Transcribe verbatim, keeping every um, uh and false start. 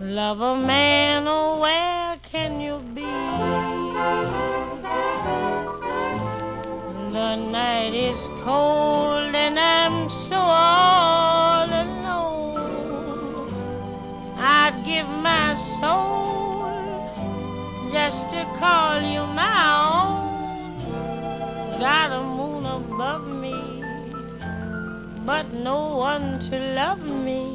Lover man, oh where can you be? The night is cold and I'm so all alone. I'd give my soul just to call you my own. Got a moon above me, but no one to love me.